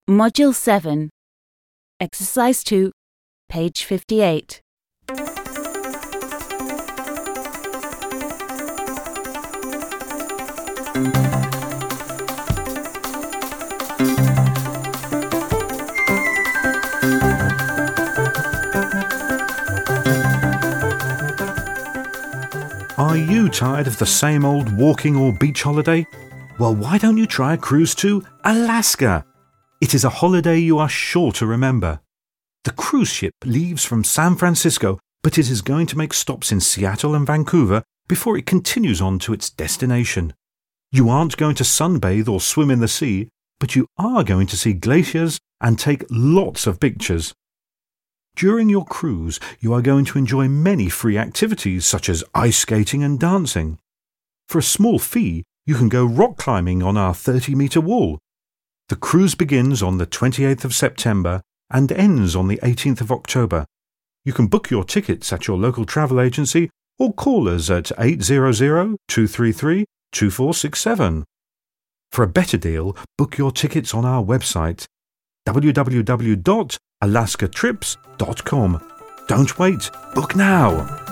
Module 7, Exercise 2, page 58. Are you tired of the same old walking or beach holiday? Well, why don't you try a cruise to Alaska? It is a holiday you are sure to remember. The cruise ship leaves from San Francisco, but it is going to make stops in Seattle and Vancouver before it continues on to its destination. You aren't going to sunbathe or swim in the sea, but you are going to see glaciers and take lots of pictures. During your cruise, you are going to enjoy many free activities such as ice skating and dancing. For a small fee, you can go rock climbing on our 30-metre wall. The cruise begins on the 28th of September and ends on the 18th of October. You can book your tickets at your local travel agency or call us at 800-233-2467. For a better deal, book your tickets on our website www.alaskatrips.com. Don't wait, book now!